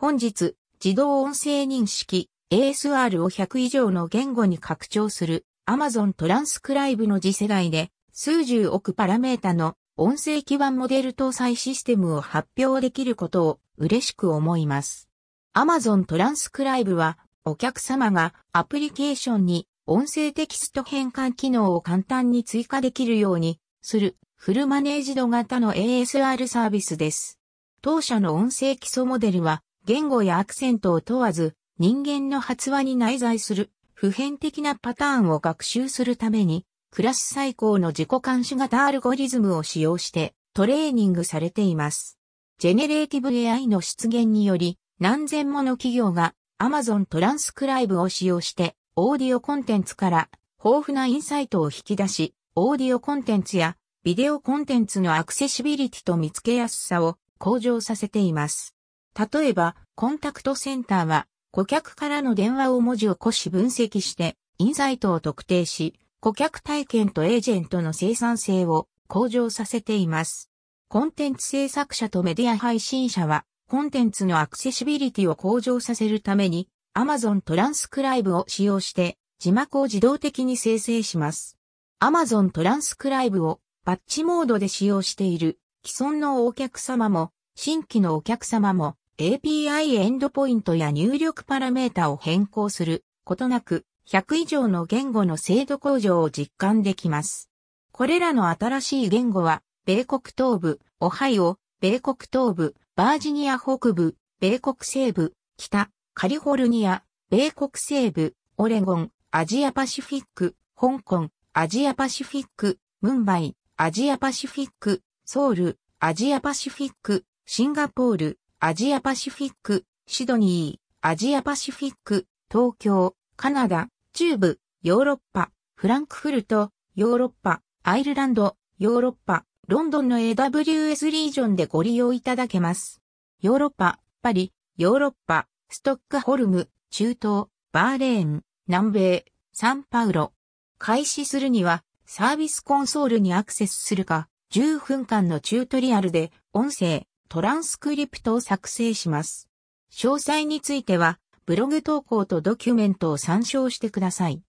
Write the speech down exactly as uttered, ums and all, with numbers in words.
本日、自動音声認識 エーエスアール をひゃく以上の言語に拡張する Amazon トランスクライブの次世代で数十億パラメータの音声基盤モデル搭載システムを発表できることを嬉しく思います。Amazon トランスクライブはお客様がアプリケーションに音声テキスト変換機能を簡単に追加できるようにするフルマネージド型の エーエスアール サービスです。当社の音声基礎モデルは言語やアクセントを問わず人間の発話に内在する普遍的なパターンを学習するためにクラス最高の自己監視型アルゴリズムを使用してトレーニングされています。ジェネレーティブ エーアイ の出現により何千もの企業が Amazon トランスクライブを使用してオーディオコンテンツから豊富なインサイトを引き出し、オーディオコンテンツやビデオコンテンツのアクセシビリティと見つけやすさを向上させています。例えば、コンタクトセンターは顧客からの電話を文字起こし分析してインサイトを特定し、顧客体験とエージェントの生産性を向上させています。コンテンツ制作者とメディア配信者はコンテンツのアクセシビリティを向上させるために Amazon トランスクライブを使用して字幕を自動的に生成します。Amazon トランスクライブをバッチモードで使用している既存のお客様も新規のお客様も エーピーアイ エンドポイントや入力パラメータを変更することなくひゃく以上の言語の精度向上を実感できます。これらの新しい言語は米国東部、オハイオ、米国東部、バージニア北部、米国西部、北、カリフォルニア、米国西部、オレゴン、アジアパシフィック、香港、アジアパシフィック、ムンバイ、アジアパシフィック、ソウル、アジアパシフィック、シンガポール、アジアパシフィック、シドニー、アジアパシフィック、東京、カナダ、中部、ヨーロッパ、フランクフルト、ヨーロッパ、アイルランド、ヨーロッパ、ロンドンの エーダブリューエス リージョンでご利用いただけます。ヨーロッパ、パリ、ヨーロッパ、ストックホルム、中東、バーレーン、南米、サンパウロ。開始するには、サービスコンソールにアクセスするか、じゅっぷんかんのチュートリアルで音声、トランスクリプトを作成します。詳細については、ブログ投稿とドキュメントを参照してください。